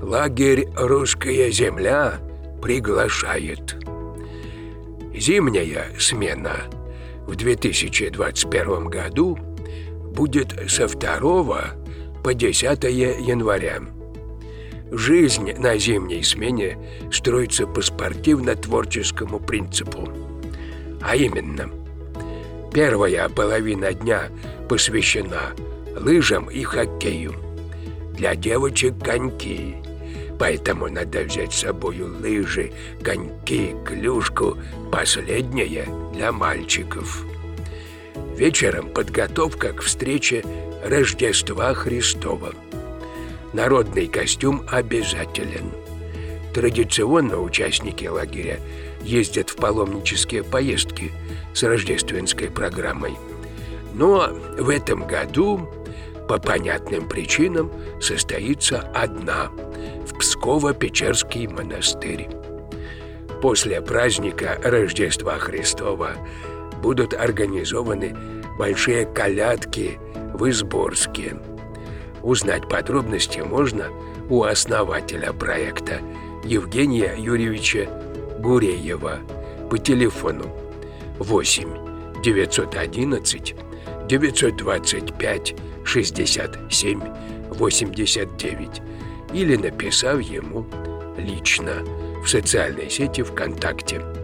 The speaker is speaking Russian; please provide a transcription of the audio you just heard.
Лагерь «Русская земля» приглашает. Зимняя смена в 2021 году будет со 2 по 10 января. Жизнь на зимней смене строится по спортивно-творческому принципу. А именно, первая половина дня посвящена лыжам и хоккею. Для девочек коньки, поэтому надо взять с собой лыжи, коньки, клюшку. Последнее для мальчиков. Вечером подготовка к встрече Рождества Христова. Народный костюм обязателен. Традиционно участники лагеря ездят в паломнические поездки с рождественской программой. Но в этом году по понятным причинам состоится одна в Псково-Печерский монастырь. После праздника Рождества Христова будут организованы большие колядки в Изборске. Узнать подробности можно у основателя проекта Евгения Юрьевича Гуреева по телефону 8 911 925 67 89 или написав ему лично в социальной сети ВКонтакте.